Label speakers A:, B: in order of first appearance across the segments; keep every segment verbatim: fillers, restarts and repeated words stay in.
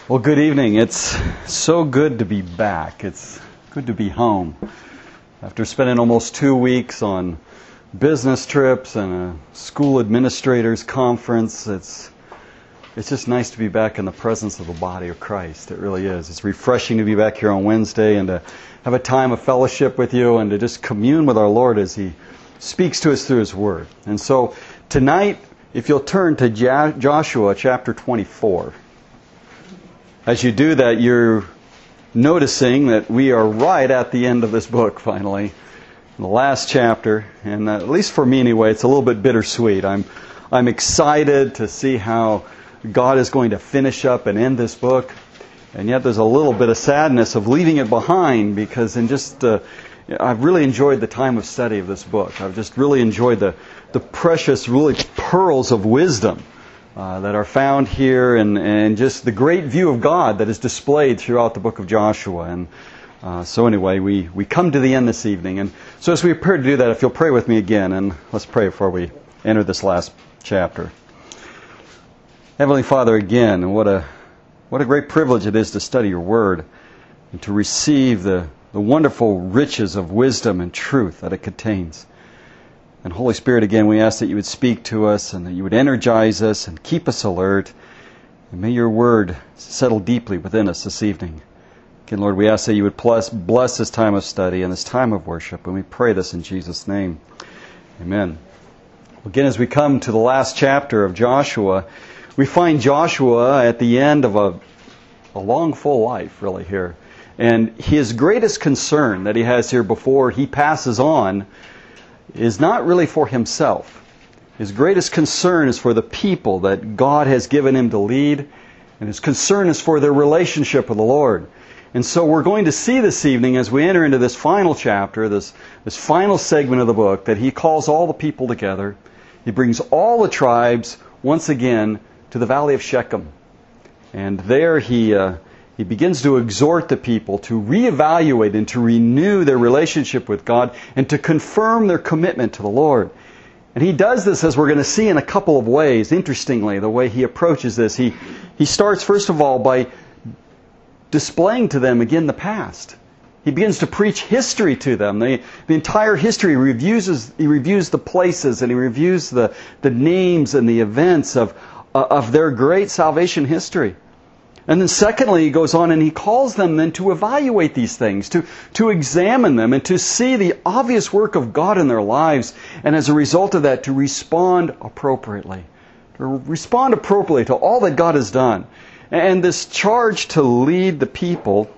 A: Well, good evening. It's so good to be back. It's good to be home. After spending almost two weeks on business trips and a school administrators conference, it's it's just nice to be back in the presence of the body of Christ. It really is. It's refreshing to be back here on Wednesday and to have a time of fellowship with you and to just commune with our Lord as He speaks to us through His Word. And so tonight, if you'll turn to Joshua chapter twenty-four. As you do that, you're noticing that we are right at the end of this book, finally. The last chapter, and at least for me anyway, it's a little bit bittersweet. I'm I'm excited to see how God is going to finish up and end this book. And yet there's a little bit of sadness of leaving it behind, because in just uh, I've really enjoyed the time of study of this book. I've just really enjoyed the, the precious, really pearls of wisdom Uh, that are found here, and, and just the great view of God that is displayed throughout the book of Joshua. And uh, so anyway, we, we come to the end this evening. And so as we prepare to do that, if you'll pray with me again, and let's pray before we enter this last chapter. Heavenly Father, again, what a what a great privilege it is to study your Word and to receive the, the wonderful riches of wisdom and truth that it contains. And Holy Spirit, again, we ask that you would speak to us and that you would energize us and keep us alert. And may your word settle deeply within us this evening. Again, Lord, we ask that you would bless, bless this time of study and this time of worship. And we pray this in Jesus' name. Amen. Again, as we come to the last chapter of Joshua, we find Joshua at the end of a, a long, full life, really, here. And his greatest concern that he has here before he passes on is not really for himself. His greatest concern is for the people that God has given him to lead, and his concern is for their relationship with the Lord. And so we're going to see this evening, as we enter into this final chapter, this, this final segment of the book, that he calls all the people together. He brings all the tribes once again to the valley of Shechem. And there he uh, He begins to exhort the people to reevaluate and to renew their relationship with God and to confirm their commitment to the Lord. And he does this, as we're going to see, in a couple of ways. Interestingly, the way he approaches this, he, he starts first of all by displaying to them again the past. He begins to preach history to them. The, the entire history, he reviews, he reviews the places and he reviews the, the names and the events of, uh, of their great salvation history. And then secondly, he goes on and he calls them then to evaluate these things, to, to examine them and to see the obvious work of God in their lives, and as a result of that, to respond appropriately. To respond appropriately to all that God has done. And this charge to lead the people,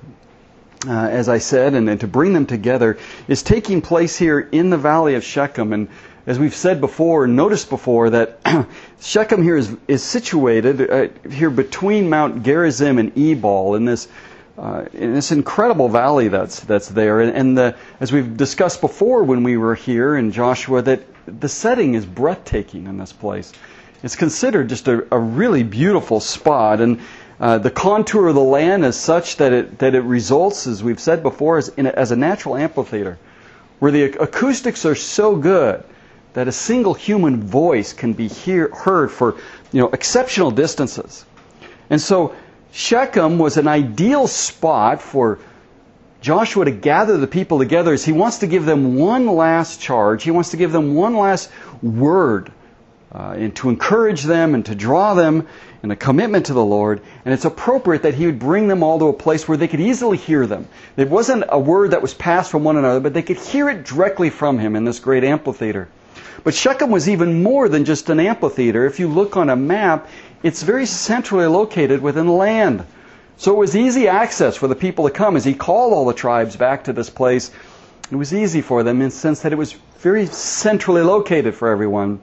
A: uh, as I said, and, and to bring them together, is taking place here in the valley of Shechem. And as we've said before, noticed before, that Shechem here is, is situated uh, here between Mount Gerizim and Ebal in this uh, in this incredible valley that's that's there. And, and the, as we've discussed before when we were here in Joshua, that the setting is breathtaking in this place. It's considered just a, a really beautiful spot, and uh, the contour of the land is such that it that it results, as we've said before, as, in a, as a natural amphitheater, where the acoustics are so good that a single human voice can be hear, heard for you know exceptional distances. And so Shechem was an ideal spot for Joshua to gather the people together, as he wants to give them one last charge. He wants to give them one last word uh, and to encourage them and to draw them in a commitment to the Lord. And it's appropriate that he would bring them all to a place where they could easily hear them. It wasn't a word that was passed from one another, but they could hear it directly from him in this great amphitheater. But Shechem was even more than just an amphitheater. If you look on a map, it's very centrally located within the land. So it was easy access for the people to come. As he called all the tribes back to this place, it was easy for them in the sense that it was very centrally located for everyone.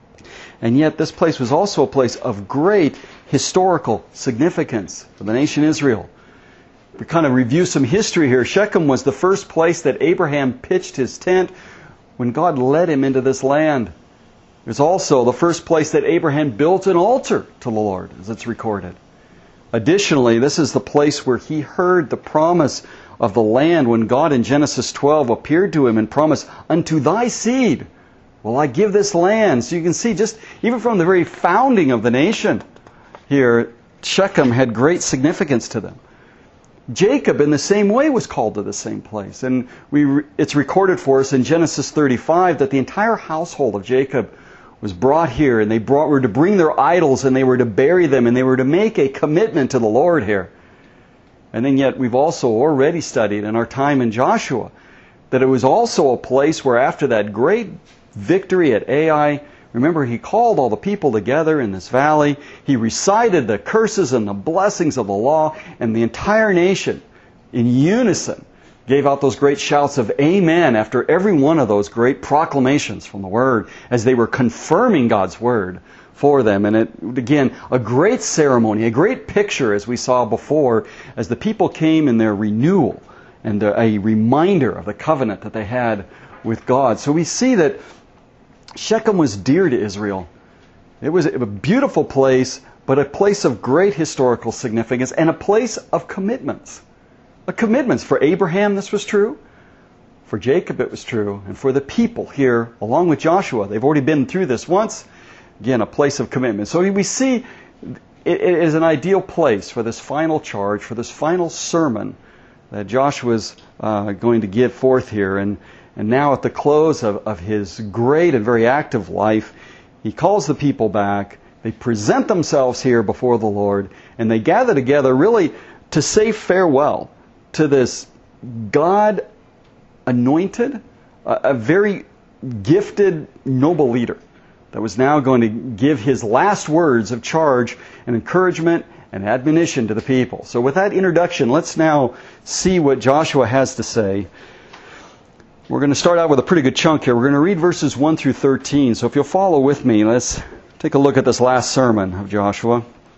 A: And yet this place was also a place of great historical significance for the nation Israel. We kind of review some history here. Shechem was the first place that Abraham pitched his tent when God led him into this land. It was also the first place that Abraham built an altar to the Lord, as it's recorded. Additionally, this is the place where he heard the promise of the land when God in Genesis twelve appeared to him and promised, "Unto thy seed will I give this land." So you can see, just even from the very founding of the nation here, Shechem had great significance to them. Jacob, in the same way, was called to the same place. And we, it's recorded for us in Genesis thirty-five that the entire household of Jacob was brought here, and they brought, were to bring their idols, and they were to bury them, and they were to make a commitment to the Lord here. And then yet we've also already studied in our time in Joshua that it was also a place where after that great victory at Ai, remember, he called all the people together in this valley. He recited the curses and the blessings of the law, and the entire nation, in unison, gave out those great shouts of amen after every one of those great proclamations from the Word as they were confirming God's Word for them. And it, again, a great ceremony, a great picture, as we saw before, as the people came in their renewal and a reminder of the covenant that they had with God. So we see that Shechem was dear to Israel. It was a beautiful place, but a place of great historical significance and a place of commitments. A commitments. For Abraham, this was true. For Jacob, it was true. And for the people here, along with Joshua, they've already been through this once. Again, a place of commitment. So we see it is an ideal place for this final charge, for this final sermon that Joshua's uh, going to give forth here. And And now at the close of, of his great and very active life, he calls the people back. They present themselves here before the Lord, and they gather together really to say farewell to this God-anointed, uh, a very gifted, noble leader that was now going to give his last words of charge and encouragement and admonition to the people. So with that introduction, let's now see what Joshua has to say. We're going to start out with a pretty good chunk here. We're going to read verses one through thirteen. So if you'll follow with me, let's take a look at this last sermon of Joshua.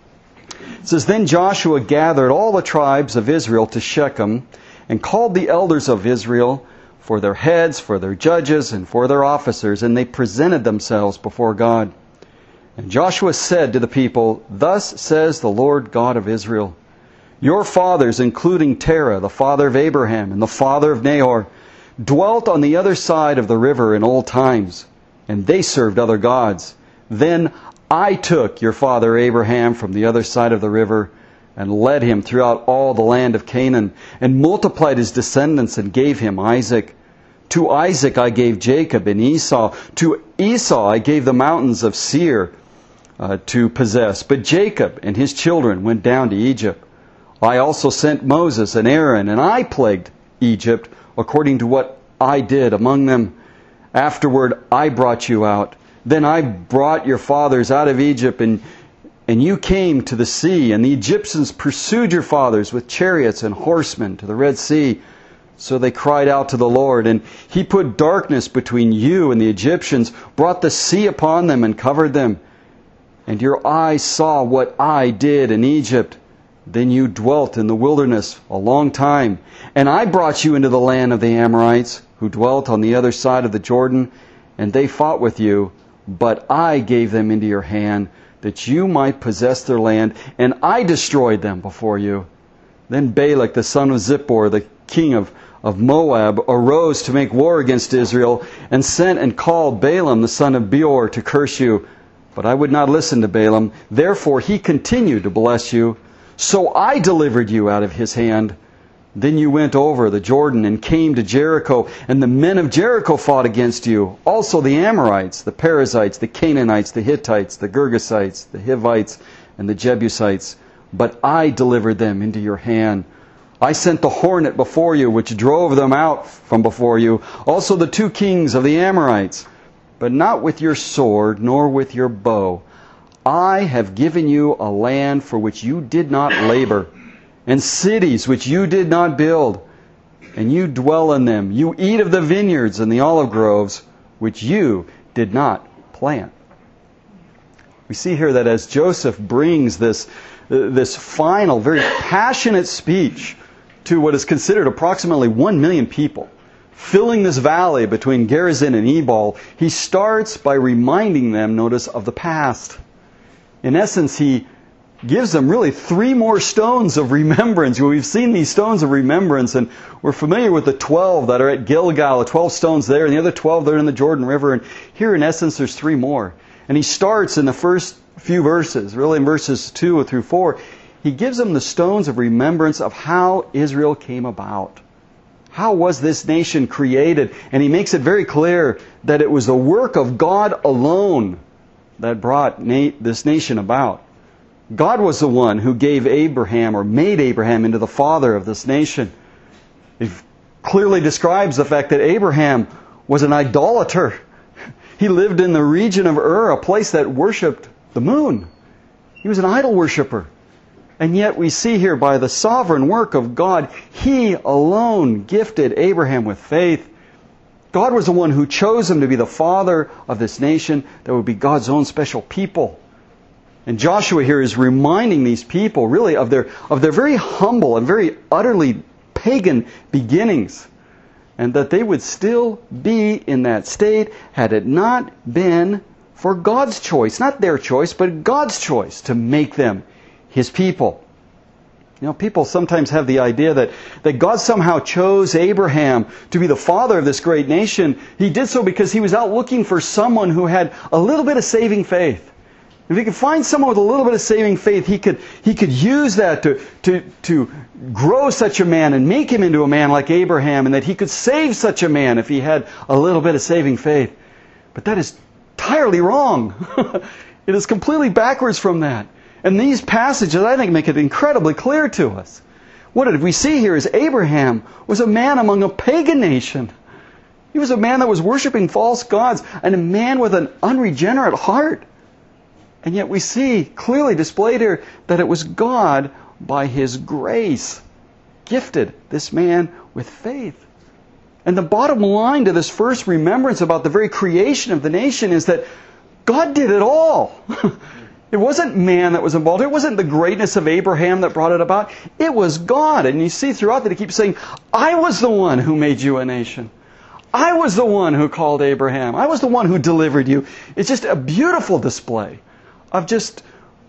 A: It says, Then Joshua gathered all the tribes of Israel to Shechem and called the elders of Israel for their heads, for their judges, and for their officers, and they presented themselves before God. And Joshua said to the people, Thus says the Lord God of Israel, Your fathers, including Terah, the father of Abraham, and the father of Nahor, dwelt on the other side of the river in old times, and they served other gods. Then I took your father Abraham from the other side of the river and led him throughout all the land of Canaan, and multiplied his descendants and gave him Isaac. To Isaac I gave Jacob and Esau. To Esau I gave the mountains of Seir uh, to possess. But Jacob and his children went down to Egypt. I also sent Moses and Aaron, and I plagued Egypt according to what I did among them. Afterward I brought you out. Then I brought your fathers out of Egypt, and and you came to the sea, and the Egyptians pursued your fathers with chariots and horsemen to the Red Sea. So they cried out to the Lord, and He put darkness between you and the Egyptians, brought the sea upon them and covered them. And your eyes saw what I did in Egypt. Then you dwelt in the wilderness a long time. And I brought you into the land of the Amorites, who dwelt on the other side of the Jordan, and they fought with you. But I gave them into your hand, that you might possess their land, and I destroyed them before you. Then Balak, the son of Zippor, the king of, of Moab, arose to make war against Israel, and sent and called Balaam, the son of Beor, to curse you. But I would not listen to Balaam. Therefore he continued to bless you. So I delivered you out of his hand. Then you went over the Jordan and came to Jericho, and the men of Jericho fought against you. Also the Amorites, the Perizzites, the Canaanites, the Hittites, the Girgashites, the Hivites, and the Jebusites. But I delivered them into your hand. I sent the hornet before you, which drove them out from before you. Also the two kings of the Amorites. But not with your sword, nor with your bow. I have given you a land for which you did not labor, and cities which you did not build, and you dwell in them. You eat of the vineyards and the olive groves, which you did not plant. We see here that as Joseph brings this, uh, this final, very passionate speech to what is considered approximately one million people, filling this valley between Gerizim and Ebal, he starts by reminding them, notice, of the past. In essence, he gives them really three more stones of remembrance. We've seen these stones of remembrance, and we're familiar with the twelve that are at Gilgal, the twelve stones there, and the other twelve that are in the Jordan River. And here, in essence, there's three more. And he starts in the first few verses, really in verses two through four, he gives them the stones of remembrance of how Israel came about. How was this nation created? And he makes it very clear that it was the work of God alone that brought na- this nation about. God was the one who gave Abraham, or made Abraham, into the father of this nation. He clearly describes the fact that Abraham was an idolater. He lived in the region of Ur, a place that worshipped the moon. He was an idol worshiper. And yet we see here, by the sovereign work of God, He alone gifted Abraham with faith. God was the one who chose him to be the father of this nation that would be God's own special people. And Joshua here is reminding these people really of their, of their very humble and very utterly pagan beginnings. And that they would still be in that state had it not been for God's choice. Not their choice, but God's choice to make them His people. You know, people sometimes have the idea that, that God somehow chose Abraham to be the father of this great nation. He did so because He was out looking for someone who had a little bit of saving faith. If He could find someone with a little bit of saving faith, He could, he could use that to, to, to grow such a man and make him into a man like Abraham, and that He could save such a man if he had a little bit of saving faith. But that is entirely wrong. It is completely backwards from that. And these passages, I think, make it incredibly clear to us. What did we see here is Abraham was a man among a pagan nation. He was a man that was worshiping false gods, and a man with an unregenerate heart. And yet we see clearly displayed here that it was God, by His grace, gifted this man with faith. And the bottom line to this first remembrance about the very creation of the nation is that God did it all. It wasn't man that was involved. It wasn't the greatness of Abraham that brought it about. It was God. And you see throughout that He keeps saying, I was the one who made you a nation. I was the one who called Abraham. I was the one who delivered you. It's just a beautiful display of just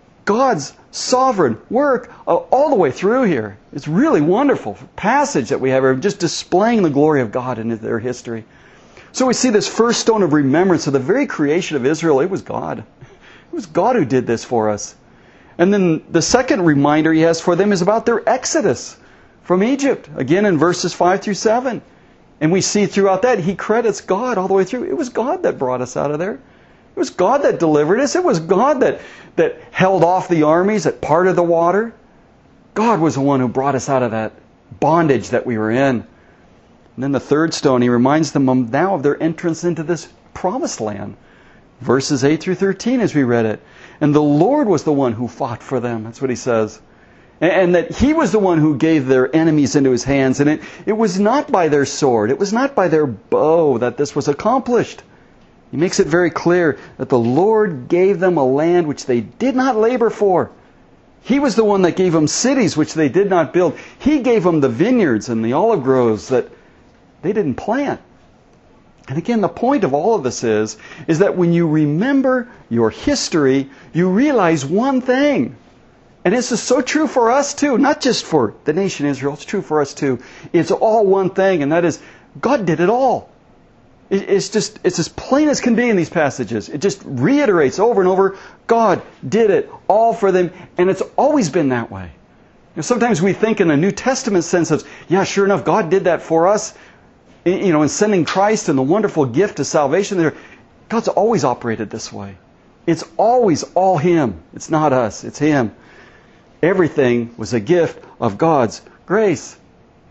A: God's sovereign work all the way through here. It's really wonderful passage that we have here, just displaying the glory of God in their history. So we see this first stone of remembrance of the very creation of Israel. It was God. It was God who did this for us. And then the second reminder He has for them is about their exodus from Egypt. Again in verses five through seven. And we see throughout that He credits God all the way through. It was God that brought us out of there. It was God that delivered us. It was God that, that held off the armies, that parted the water. God was the one who brought us out of that bondage that we were in. And then the third stone, He reminds them of now of their entrance into this promised land. Verses eight through thirteen as we read it. And the Lord was the one who fought for them. That's what He says. And, and that He was the one who gave their enemies into His hands. And it, it was not by their sword, it was not by their bow that this was accomplished. He makes it very clear that the Lord gave them a land which they did not labor for. He was the one that gave them cities which they did not build. He gave them the vineyards and the olive groves that they didn't plant. And again, the point of all of this is, is that when you remember your history, you realize one thing. And this is so true for us too, not just for the nation Israel, it's true for us too. It's all one thing, and that is, God did it all. It's just, it's as plain as can be in these passages. It just reiterates over and over, God did it all for them, and it's always been that way. You know, sometimes we think in a New Testament sense of, yeah, sure enough, God did that for us, you know, in sending Christ and the wonderful gift of salvation there. God's always operated this way. It's always all Him. It's not us. It's Him. Everything was a gift of God's grace.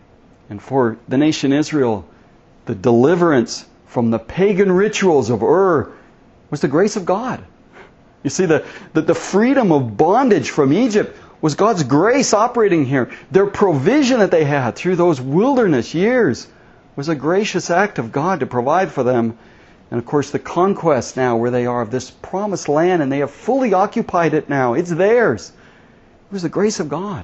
A: And for the nation Israel, the deliverance from the pagan rituals of Ur was the grace of God. You see, the, the, the freedom of bondage from Egypt was God's grace operating here. Their provision that they had through those wilderness years was a gracious act of God to provide for them. And of course the conquest now where they are of this promised land, and they have fully occupied it now. It's theirs. It was the grace of God.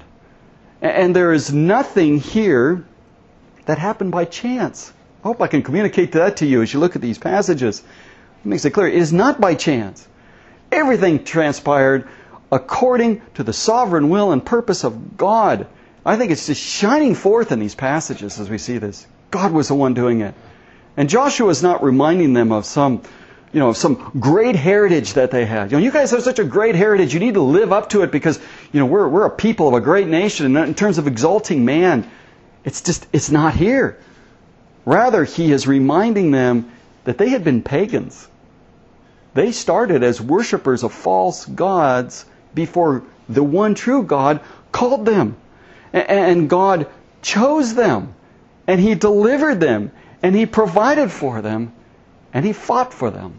A: And there is nothing here that happened by chance. I hope I can communicate that to you as you look at these passages. It makes it clear. It is not by chance. Everything transpired according to the sovereign will and purpose of God. I think it's just shining forth in these passages as we see this. God was the one doing it. And Joshua is not reminding them of some, you know, of some great heritage that they had. You know, you guys have such a great heritage. You need to live up to it because, you know, we're we're a people of a great nation. And in terms of exalting man, it's just, it's not here. Rather, he is reminding them that they had been pagans. They started as worshipers of false gods before the one true God called them. And God chose them. And He delivered them. And He provided for them. And He fought for them.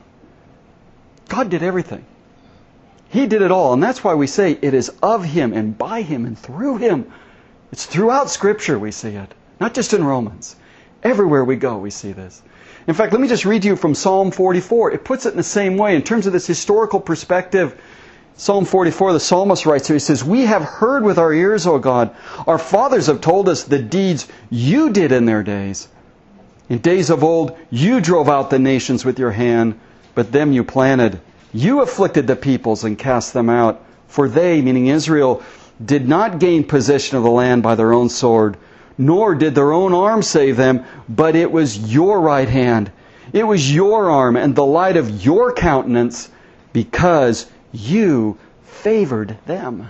A: God did everything. He did it all. And that's why we say it is of Him and by Him and through Him. It's throughout Scripture we see it. Not just in Romans. Everywhere we go we see this. In fact, let me just read to you from Psalm forty-four. It puts it in the same way in terms of this historical perspective. Psalm forty-four, the psalmist writes here, he says, "We have heard with our ears, O God. Our fathers have told us the deeds You did in their days. In days of old, You drove out the nations with Your hand, but them You planted. You afflicted the peoples and cast them out. For they," meaning Israel, "did not gain possession of the land by their own sword, nor did their own arm save them, but it was Your right hand. It was Your arm and the light of Your countenance, because You favored them."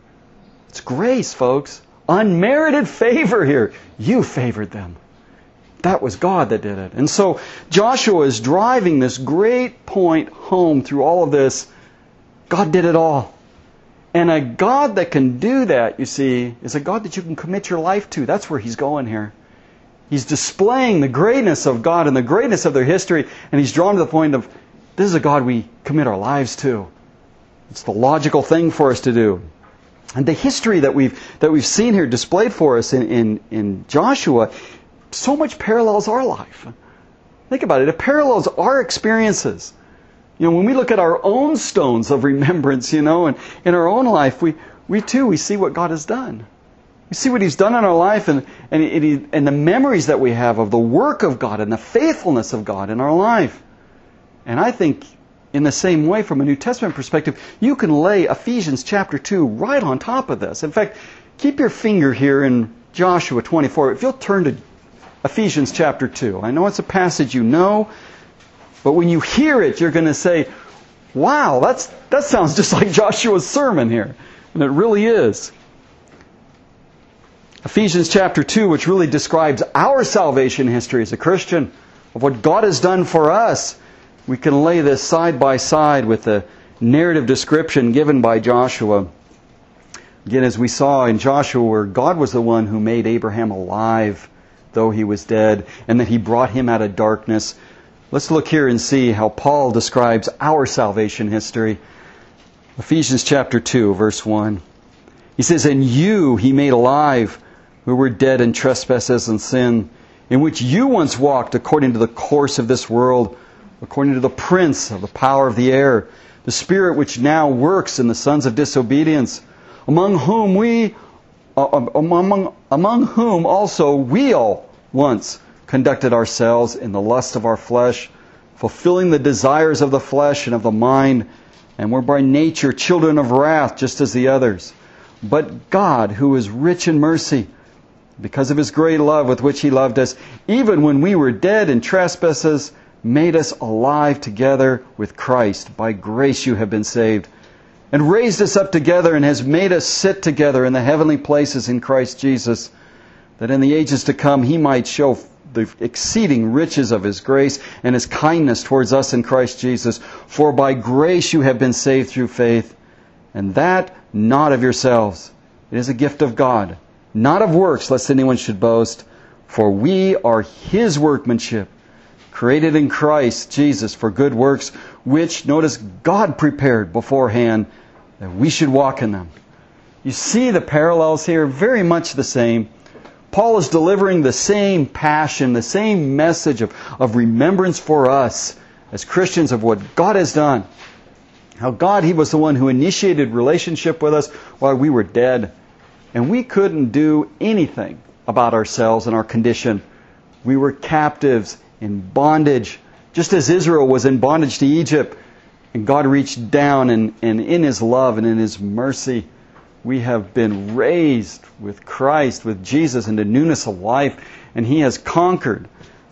A: It's grace, folks. Unmerited favor here. You favored them. That was God that did it. And so Joshua is driving this great point home through all of this. God did it all. And a God that can do that, you see, is a God that you can commit your life to. That's where he's going here. He's displaying the greatness of God and the greatness of their history, and he's drawn to the point of, this is a God we commit our lives to. It's the logical thing for us to do. And the history that we've that we've seen here displayed for us in, in, in Joshua so much parallels our life. Think about it. It parallels our experiences. You know, when we look at our own stones of remembrance, you know, and in our own life, we, we too, we see what God has done. We see what He's done in our life and, and, and, and the memories that we have of the work of God and the faithfulness of God in our life. And I think in the same way, from a New Testament perspective, you can lay Ephesians chapter two right on top of this. In fact, keep your finger here in Joshua twenty-four. If you'll turn to Ephesians chapter two. I know it's a passage you know, but when you hear it, you're going to say, wow, that's that sounds just like Joshua's sermon here. And it really is. Ephesians chapter two, which really describes our salvation history as a Christian, of what God has done for us. We can lay this side by side with the narrative description given by Joshua. Again, as we saw in Joshua, where God was the one who made Abraham alive, though he was dead, and that He brought him out of darkness. Let's look here and see how Paul describes our salvation history. Ephesians chapter two, verse one. He says, "And you He made alive, who were dead in trespasses and sin, in which you once walked according to the course of this world, according to the prince of the power of the air, the spirit which now works in the sons of disobedience, among whom we, uh, among, among whom also we all once conducted ourselves in the lust of our flesh, fulfilling the desires of the flesh and of the mind, and were by nature children of wrath, just as the others. But God, who is rich in mercy, because of His great love with which He loved us, even when we were dead in trespasses, made us alive together with Christ. By grace you have been saved, and raised us up together, and has made us sit together in the heavenly places in Christ Jesus, that in the ages to come He might show the exceeding riches of His grace and His kindness towards us in Christ Jesus. For by grace you have been saved through faith, and that not of yourselves. It is a gift of God, not of works, lest anyone should boast. For we are His workmanship, created in Christ Jesus for good works, which, notice, God prepared beforehand that we should walk in them. You see the parallels here, very much the same. Paul is delivering the same passion, the same message of, of remembrance for us as Christians of what God has done. How God, He was the one who initiated relationship with us while we were dead. And we couldn't do anything about ourselves and our condition. We were captives in bondage, just as Israel was in bondage to Egypt. And God reached down and, and in His love and in His mercy, we have been raised with Christ, with Jesus, into newness of life. And He has conquered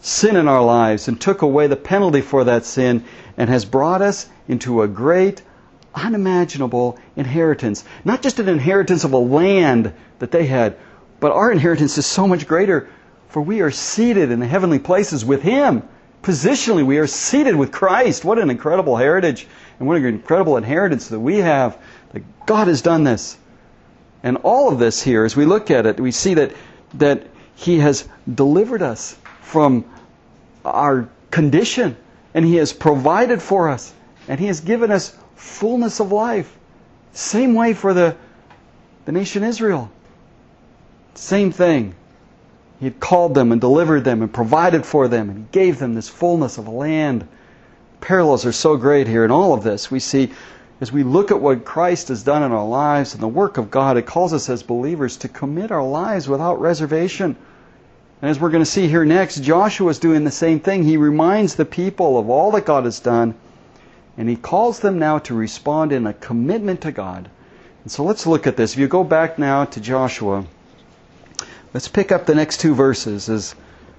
A: sin in our lives and took away the penalty for that sin and has brought us into a great, unimaginable inheritance. Not just an inheritance of a land that they had, but our inheritance is so much greater, for we are seated in the heavenly places with Him. Positionally, we are seated with Christ. What an incredible heritage and what an incredible inheritance that we have, that God has done this. And all of this here, as we look at it, we see that, that He has delivered us from our condition, and He has provided for us, and He has given us fullness of life. Same way for the, the nation Israel. Same thing. He had called them and delivered them and provided for them and gave them this fullness of land. Parallels are so great here in all of this. We see, as we look at what Christ has done in our lives and the work of God, it calls us as believers to commit our lives without reservation. And as we're going to see here next, Joshua is doing the same thing. He reminds the people of all that God has done, and he calls them now to respond in a commitment to God. And so let's look at this. If you go back now to Joshua, let's pick up the next two verses as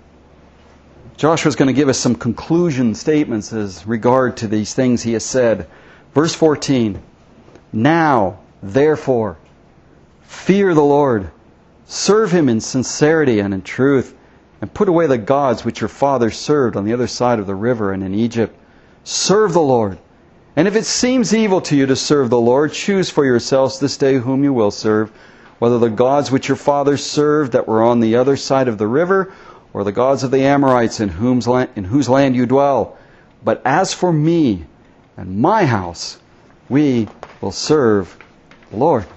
A: Joshua's going to give us some conclusion statements as regard to these things he has said. Verse fourteen, "Now, therefore, fear the Lord, serve Him in sincerity and in truth, and put away the gods which your fathers served on the other side of the river and in Egypt. Serve the Lord. And if it seems evil to you to serve the Lord, choose for yourselves this day whom you will serve, whether the gods which your fathers served that were on the other side of the river, or the gods of the Amorites in whose land, in whose land you dwell. But as for me and my house, we will serve the Lord."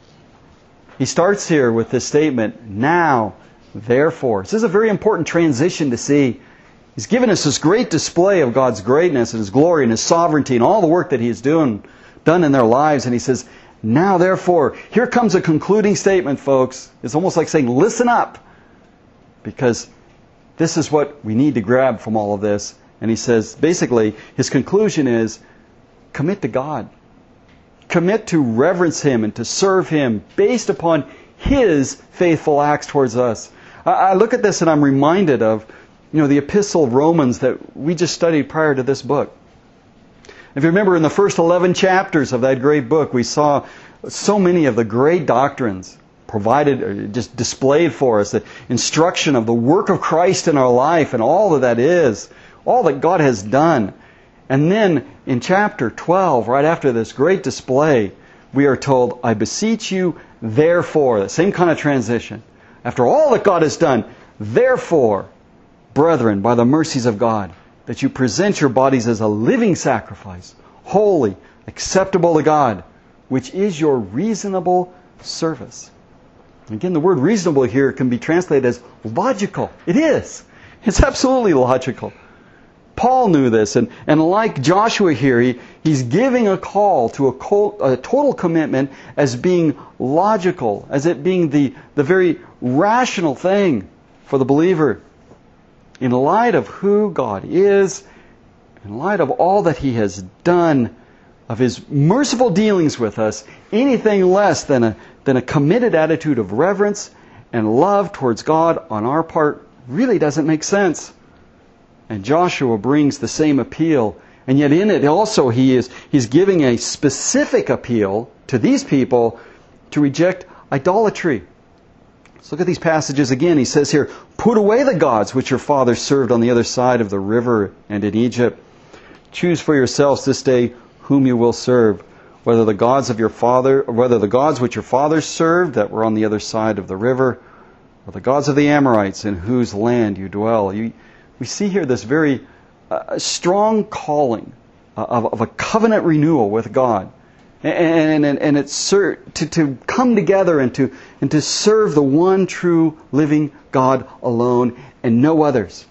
A: He starts here with this statement, "Now, therefore." This is a very important transition to see. He's given us this great display of God's greatness and His glory and His sovereignty and all the work that He has doing, done in their lives. And He says, "Now, therefore." Here comes a concluding statement, folks. It's almost like saying, listen up. Because this is what we need to grab from all of this. And He says, basically, His conclusion is, commit to God. Commit to reverence Him and to serve Him based upon His faithful acts towards us. I look at this and I'm reminded of, you know, the Epistle of Romans that we just studied prior to this book. If you remember in the first eleven chapters of that great book, we saw so many of the great doctrines provided, or just displayed for us, the instruction of the work of Christ in our life and all that that is, all that God has done. And then in chapter twelve, right after this great display, we are told, "I beseech you, therefore," the same kind of transition. After all that God has done, "Therefore, brethren, by the mercies of God, that you present your bodies as a living sacrifice, holy, acceptable to God, which is your reasonable service." Again, the word reasonable here can be translated as logical. It is. It's absolutely logical. Paul knew this, and, and like Joshua here, he, he's giving a call to a, co- a total commitment as being logical, as it being the, the very rational thing for the believer. In light of who God is, in light of all that He has done, of His merciful dealings with us, anything less than a, than a committed attitude of reverence and love towards God on our part really doesn't make sense. And Joshua brings the same appeal, and yet in it also he is he's giving a specific appeal to these people to reject idolatry. Let's look at these passages again. He says here, "Put away the gods which your fathers served on the other side of the river and in Egypt. Choose for yourselves this day whom you will serve, whether the gods of your father, or whether the gods which your fathers served that were on the other side of the river, or the gods of the Amorites in whose land you dwell." You, we see here this very uh, strong calling uh, of, of a covenant renewal with God. And, and, and it's to, to come together and to, and to serve the one true living God alone and no others.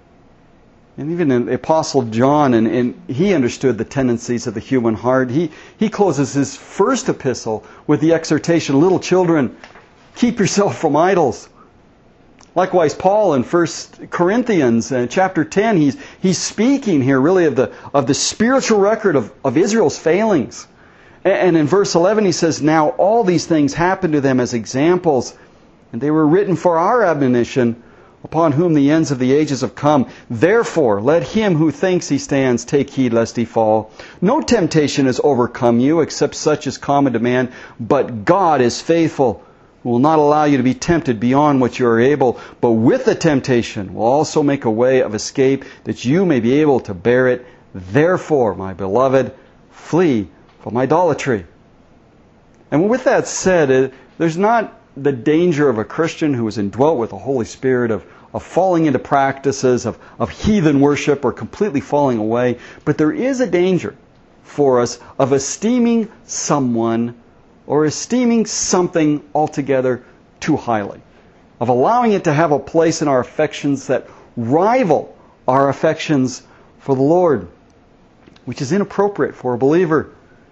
A: And even the Apostle John, and, and he understood the tendencies of the human heart. He, he closes his first epistle with the exhortation, "Little children, keep yourself from idols." Likewise, Paul in First Corinthians uh, chapter ten, he's, he's speaking here really of the, of the spiritual record of, of Israel's failings. And in verse eleven he says, "Now all these things happened to them as examples, and they were written for our admonition, upon whom the ends of the ages have come. Therefore, let him who thinks he stands take heed lest he fall. No temptation has overcome you, except such as common to man, but God is faithful, who will not allow you to be tempted beyond what you are able, but with the temptation will also make a way of escape, that you may be able to bear it. Therefore, my beloved, flee from idolatry. And with that said, there's not the danger of a Christian who is indwelt with the Holy Spirit of, of falling into practices of, of heathen worship or completely falling away. But there is a danger for us of esteeming someone or esteeming something altogether too highly, of allowing it to have a place in our affections that rival our affections for the Lord, which is inappropriate for a believer.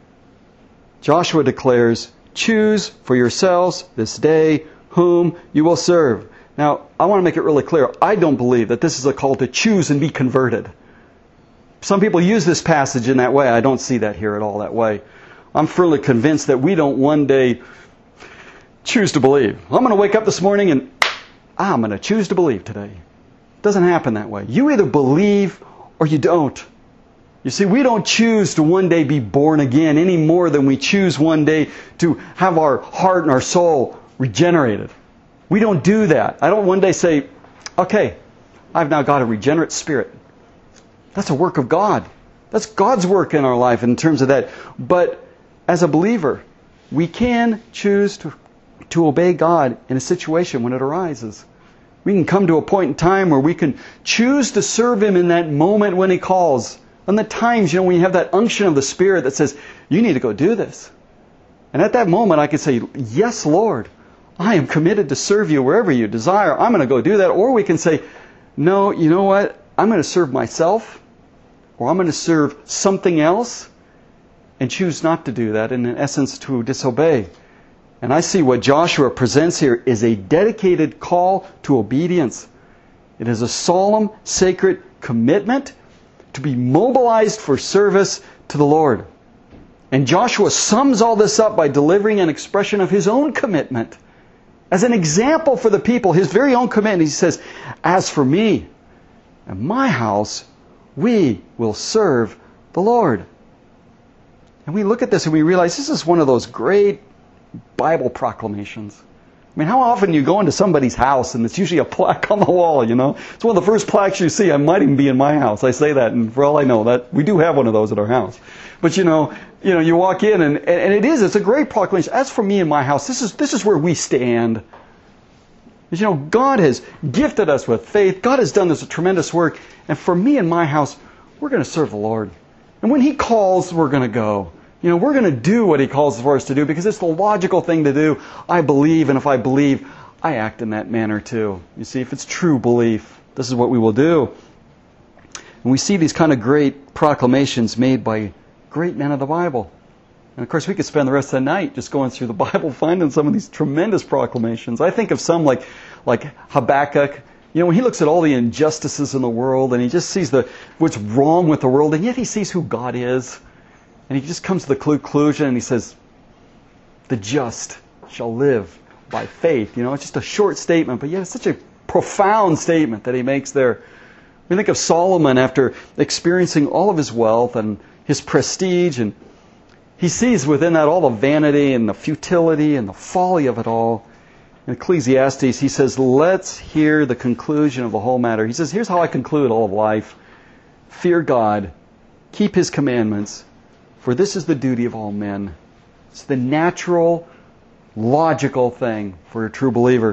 A: Joshua declares, choose for yourselves this day whom you will serve. Now, I want to make it really clear. I don't believe that this is a call to choose and be converted. Some people use this passage in that way. I don't see that here at all that way. I'm firmly convinced that we don't one day choose to believe. I'm going to wake up this morning and I'm going to choose to believe today. It doesn't happen that way. You either believe or you don't. You see, we don't choose to one day be born again any more than we choose one day to have our heart and our soul regenerated. We don't do that. I don't one day say, okay, I've now got a regenerate spirit. That's a work of God. That's God's work in our life in terms of that. But as a believer, we can choose to, to obey God in a situation when it arises. We can come to a point in time where we can choose to serve Him in that moment when He calls. And the times, you know, when you have that unction of the Spirit that says, you need to go do this. And at that moment I could say, yes, Lord, I am committed to serve you wherever you desire. I'm going to go do that. Or we can say, no, you know what? I'm going to serve myself, or I'm going to serve something else, and choose not to do that, and in essence to disobey. And I see what Joshua presents here is a dedicated call to obedience. It is a solemn, sacred commitment to be mobilized for service to the Lord. And Joshua sums all this up by delivering an expression of his own commitment. As an example for the people, his very own commitment, he says, as for me and my house, we will serve the Lord. And we look at this and we realize this is one of those great Bible proclamations. I mean, how often you go into somebody's house and it's usually a plaque on the wall, you know? It's one of the first plaques you see. I might even be in my house. I say that, and for all I know, that we do have one of those at our house. But you know, you know, you walk in and, and it is, it's a great proclamation. As for me and my house, this is this is where we stand. You know, God has gifted us with faith. God has done this tremendous work. And for me and my house, we're going to serve the Lord. And when He calls, we're going to go. You know, we're going to do what He calls for us to do because it's the logical thing to do. I believe, and if I believe, I act in that manner too. You see, if it's true belief, this is what we will do. And we see these kind of great proclamations made by great men of the Bible. And of course, we could spend the rest of the night just going through the Bible, finding some of these tremendous proclamations. I think of some like, like Habakkuk. You know, when he looks at all the injustices in the world and he just sees the what's wrong with the world, and yet he sees who God is. And he just comes to the conclusion and he says, the just shall live by faith. You know, it's just a short statement, but yet it's such a profound statement that he makes there. We think of Solomon after experiencing all of his wealth and his prestige, and he sees within that all the vanity and the futility and the folly of it all. In Ecclesiastes, he says, let's hear the conclusion of the whole matter. He says, here's how I conclude all of life. Fear God, keep His commandments, for this is the duty of all men. It's the natural, logical thing for a true believer.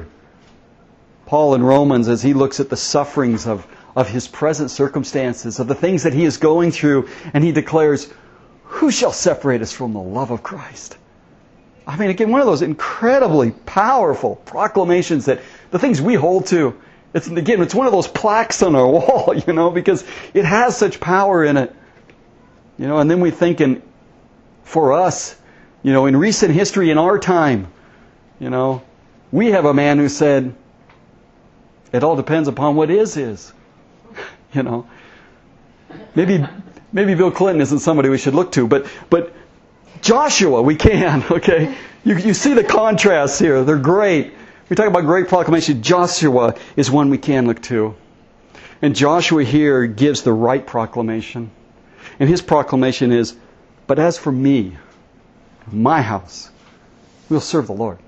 A: Paul in Romans, as he looks at the sufferings of, of his present circumstances, of the things that he is going through, and he declares, who shall separate us from the love of Christ? I mean, again, one of those incredibly powerful proclamations that the things we hold to, it's, again, it's one of those plaques on our wall, you know, because it has such power in it. You know, and then we think in, for us, you know, in recent history, in our time, you know, we have a man who said, it all depends upon what is is. You know, maybe maybe Bill Clinton isn't somebody we should look to, but but Joshua, we can, okay? You you see the contrasts here. They're great. We talk about great proclamation. Joshua is one we can look to. And Joshua here gives the right proclamation. And his proclamation is, but as for me, my house, we'll serve the Lord.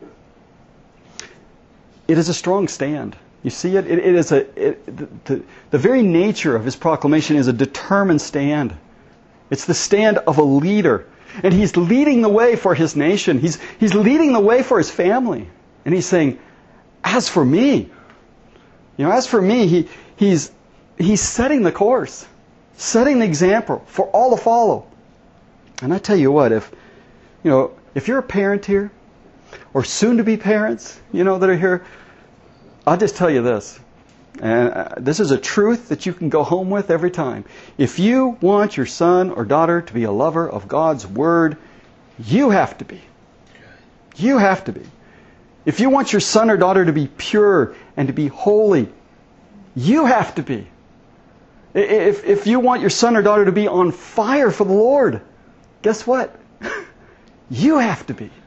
A: It is a strong stand. You see it? It, it is a it, the, the, the very nature of his proclamation is a determined stand. It's the stand of a leader. And he's leading the way for his nation. He's, he's leading the way for his family. And he's saying, as for me, you know, as for me, he, he's, he's setting the course, setting the example for all to follow. And I tell you what, if, you know, if you're a parent here, or soon to be parents, you know, that are here, I'll just tell you this. And uh, this is a truth that you can go home with every time. If you want your son or daughter to be a lover of God's Word, you have to be. You have to be. If you want your son or daughter to be pure and to be holy, you have to be. If, if you want your son or daughter to be on fire for the Lord, guess what? You have to be.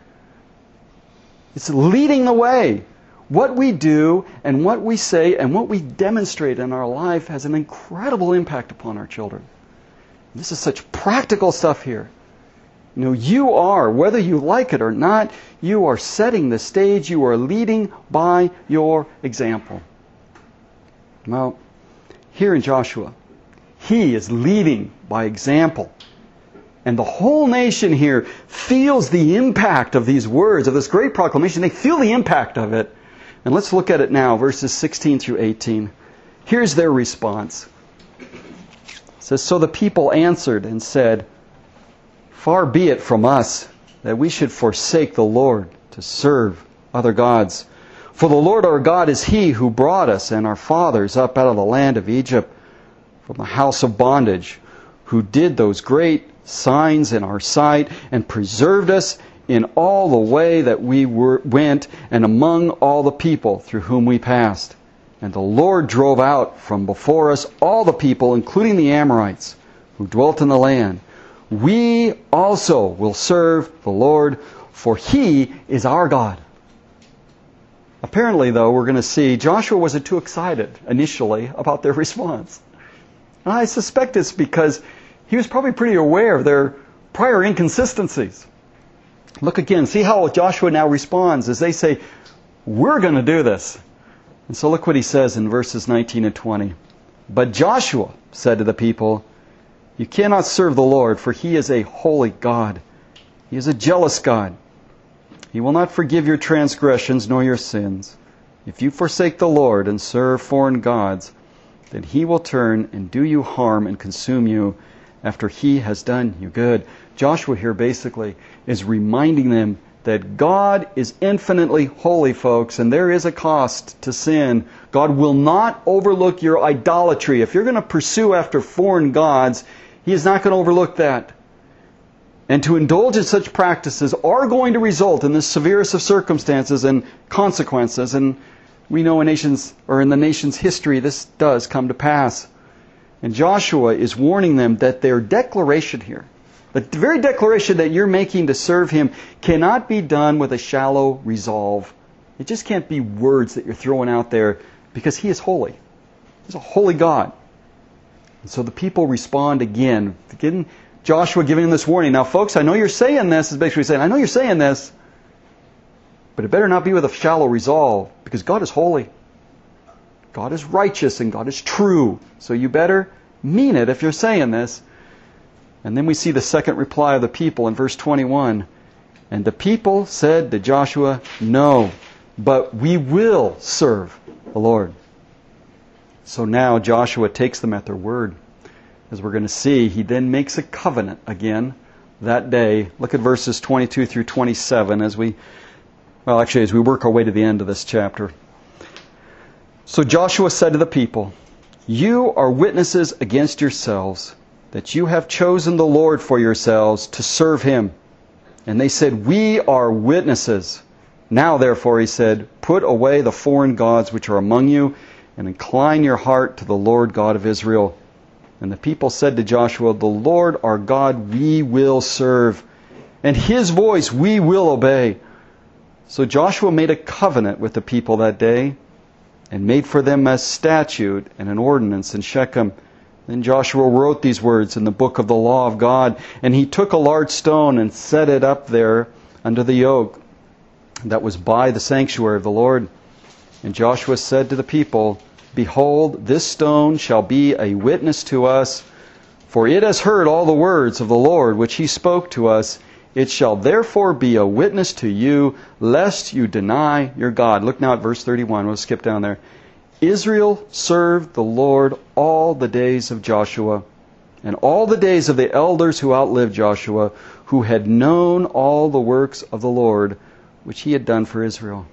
A: It's leading the way. What we do and what we say and what we demonstrate in our life has an incredible impact upon our children. This is such practical stuff here. You know, you are, whether you like it or not, you are setting the stage. You are leading by your example. Well, here in Joshua, he is leading by example. And the whole nation here feels the impact of these words, of this great proclamation. They feel the impact of it. And let's look at it now, verses sixteen through eighteen. Here's their response. It says, so the people answered and said, far be it from us that we should forsake the Lord to serve other gods. For the Lord our God is He who brought us and our fathers up out of the land of Egypt from the house of bondage, who did those great signs in our sight and preserved us in all the way that we were, went and among all the people through whom we passed. And the Lord drove out from before us all the people, including the Amorites, who dwelt in the land. We also will serve the Lord, for He is our God. Apparently, though, we're going to see Joshua wasn't too excited initially about their response. And I suspect it's because he was probably pretty aware of their prior inconsistencies. Look again, see how Joshua now responds as they say, we're going to do this. And so look what he says in verses nineteen and twenty. But Joshua said to the people, you cannot serve the Lord, for He is a holy God. He is a jealous God. He will not forgive your transgressions nor your sins. If you forsake the Lord and serve foreign gods, then He will turn and do you harm and consume you after He has done you good. Joshua here basically is reminding them that God is infinitely holy, folks, and there is a cost to sin. God will not overlook your idolatry. If you're going to pursue after foreign gods, He is not going to overlook that. And to indulge in such practices are going to result in the severest of circumstances and consequences. And we know in nations or in the nation's history this does come to pass. And Joshua is warning them that their declaration here, the very declaration that you're making to serve Him, cannot be done with a shallow resolve. It just can't be words that you're throwing out there, because He is holy. He's a holy God. And so the people respond again, again Joshua giving them this warning. Now, folks, I know you're saying this, is basically saying, I know you're saying this, but it better not be with a shallow resolve, because God is holy. God is righteous and God is true. So you better mean it if you're saying this. And then we see the second reply of the people in verse twenty-one. And the people said to Joshua, no, but we will serve the Lord. So now Joshua takes them at their word. As we're going to see, he then makes a covenant again that day. Look at verses twenty-two through twenty-seven as we, well actually as we work our way to the end of this chapter. So Joshua said to the people, you are witnesses against yourselves that you have chosen the Lord for yourselves to serve Him. And they said, we are witnesses. Now therefore, he said, put away the foreign gods which are among you, and incline your heart to the Lord God of Israel. And the people said to Joshua, the Lord our God we will serve, and His voice we will obey. So Joshua made a covenant with the people that day and made for them a statute and an ordinance in Shechem. Then Joshua wrote these words in the book of the law of God, and he took a large stone and set it up there under the oak that was by the sanctuary of the Lord. And Joshua said to the people, Behold, this stone shall be a witness to us, for it has heard all the words of the Lord which he spoke to us. It shall therefore be a witness to you, lest you deny your God. Look now at verse thirty-one. We'll skip down there. Israel served the Lord all the days of Joshua, and all the days of the elders who outlived Joshua, who had known all the works of the Lord, which he had done for Israel.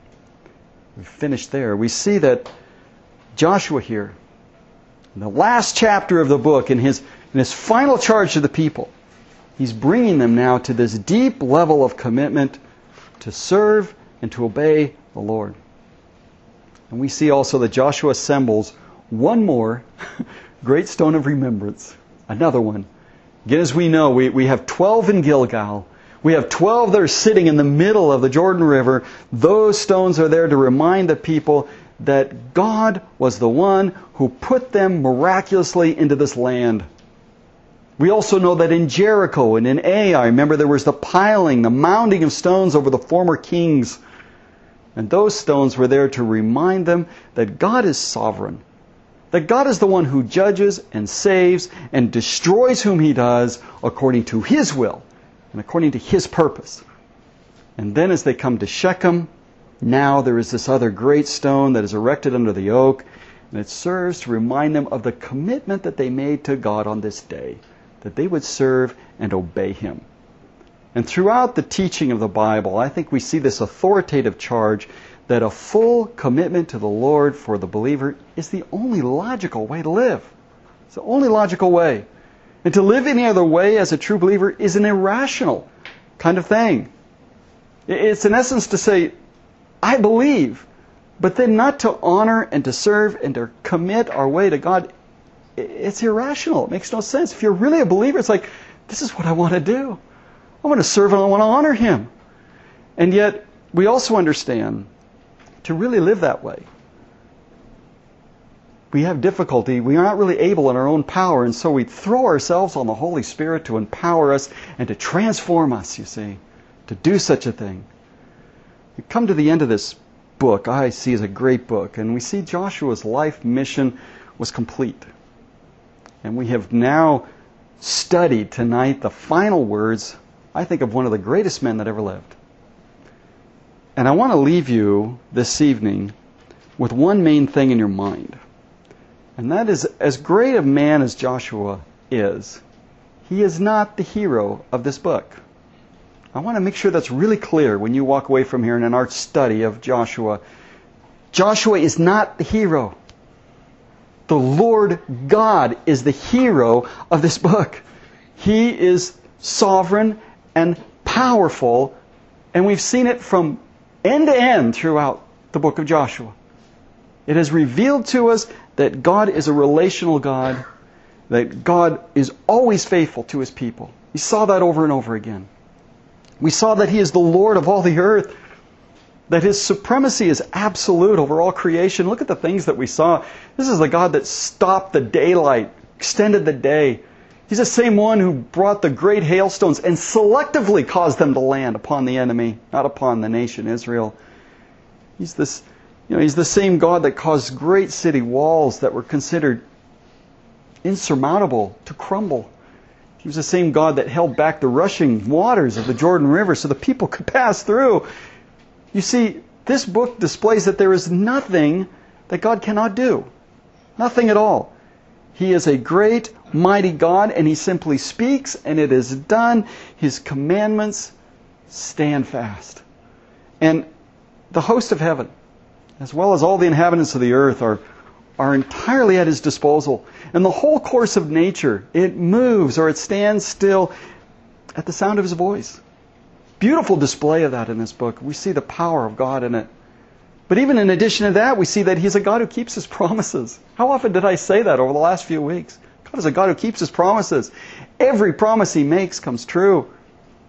A: We finished there. We see that Joshua here, in the last chapter of the book, in his, in his final charge to the people, he's bringing them now to this deep level of commitment to serve and to obey the Lord. And we see also that Joshua assembles one more great stone of remembrance. Another one. Again, as we know, we, we have twelve in Gilgal. We have twelve that are sitting in the middle of the Jordan River. Those stones are there to remind the people that God was the one who put them miraculously into this land. We also know that in Jericho and in Ai, remember there was the piling, the mounding of stones over the former kings. And those stones were there to remind them that God is sovereign. That God is the one who judges and saves and destroys whom He does according to His will and according to His purpose. And then as they come to Shechem, now there is this other great stone that is erected under the oak, and it serves to remind them of the commitment that they made to God on this day, that they would serve and obey Him. And throughout the teaching of the Bible, I think we see this authoritative charge that a full commitment to the Lord for the believer is the only logical way to live. It's the only logical way. And to live any other way as a true believer is an irrational kind of thing. It's in essence to say, I believe, but then not to honor and to serve and to commit our way to God. It's irrational. It makes no sense. If you're really a believer, it's like, this is what I want to do. I want to serve and I want to honor Him. And yet, we also understand to really live that way, we have difficulty. We are not really able in our own power, and so we throw ourselves on the Holy Spirit to empower us and to transform us, you see, to do such a thing. We come to the end of this book, I see as a great book, and we see Joshua's life mission was complete. And we have now studied tonight the final words, I think, of one of the greatest men that ever lived. And I want to leave you this evening with one main thing in your mind. And that is, as great a man as Joshua is, he is not the hero of this book. I want to make sure that's really clear when you walk away from here and in our study of Joshua. Joshua is not the hero. The Lord God is the hero of this book. He is sovereign and powerful, and we've seen it from end to end throughout the book of Joshua. It has revealed to us that God is a relational God, that God is always faithful to His people. We saw that over and over again. We saw that He is the Lord of all the earth, that His supremacy is absolute over all creation. Look at the things that we saw. This is the God that stopped the daylight, extended the day. He's the same one who brought the great hailstones and selectively caused them to land upon the enemy, not upon the nation Israel. He's this, you know, He's the same God that caused great city walls that were considered insurmountable to crumble. He was the same God that held back the rushing waters of the Jordan River so the people could pass through. You see, this book displays that there is nothing that God cannot do. Nothing at all. He is a great, mighty God, and He simply speaks, and it is done. His commandments stand fast. And the host of heaven, as well as all the inhabitants of the earth, are, are entirely at His disposal. And the whole course of nature, it moves or it stands still at the sound of His voice. Beautiful display of that in this book. We see the power of God in it. But even in addition to that, we see that He's a God who keeps His promises. How often did I say that over the last few weeks? God is a God who keeps His promises. Every promise He makes comes true.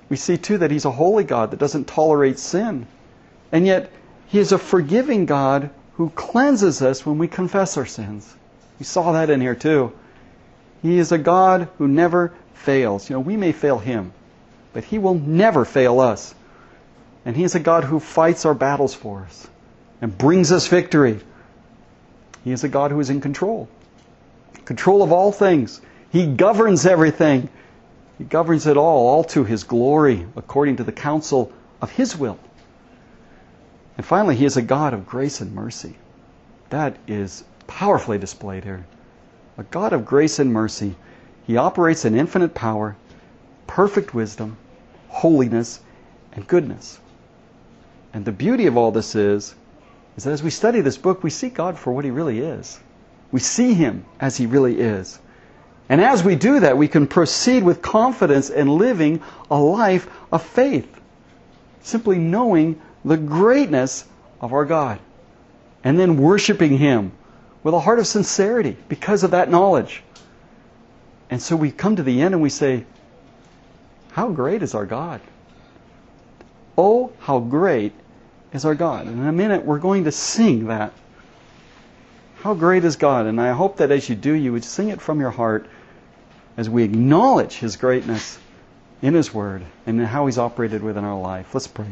A: We see too that He's a holy God that doesn't tolerate sin. And yet He is a forgiving God who cleanses us when we confess our sins. We saw that in here too. He is a God who never fails. You know, we may fail Him, but He will never fail us. And He is a God who fights our battles for us and brings us victory. He is a God who is in control. Control of all things. He governs everything. He governs it all, all to His glory, according to the counsel of His will. And finally, He is a God of grace and mercy. That is powerfully displayed here. A God of grace and mercy. He operates in infinite power, perfect wisdom, holiness, and goodness. And the beauty of all this is, is that as we study this book, we see God for what He really is. We see Him as He really is. And as we do that, we can proceed with confidence in living a life of faith. Simply knowing the greatness of our God. And then worshiping Him with a heart of sincerity because of that knowledge. And so we come to the end and we say, how great is our God? Oh, how great is our God. And in a minute we're going to sing that. How great is God? And I hope that as you do, you would sing it from your heart as we acknowledge His greatness in His Word and in how He's operated within our life. Let's pray.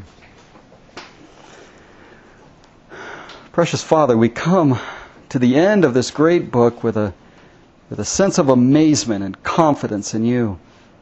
A: Precious Father, we come to the end of this great book with a, with a sense of amazement and confidence in You.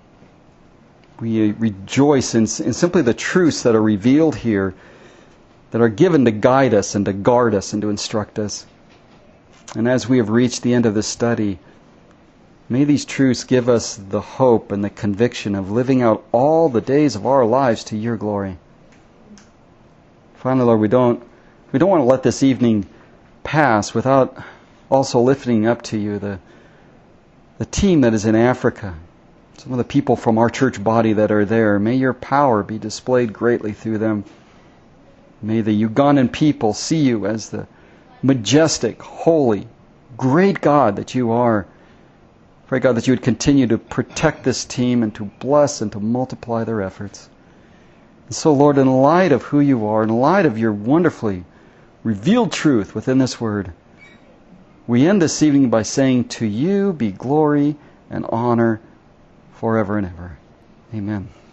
A: We rejoice in, in simply the truths that are revealed here, that are given to guide us and to guard us and to instruct us. And as we have reached the end of this study, may these truths give us the hope and the conviction of living out all the days of our lives to Your glory. Finally, Lord, we don't, we don't want to let this evening pass without also lifting up to You the, the team that is in Africa, some of the people from our church body that are there. May Your power be displayed greatly through them. May the Ugandan people see You as the majestic, holy, great God that You are. Pray, God, that You would continue to protect this team and to bless and to multiply their efforts. And so, Lord, in light of who You are, in light of Your wonderfully revealed truth within this Word, we end this evening by saying, to You be glory and honor forever and ever. Amen.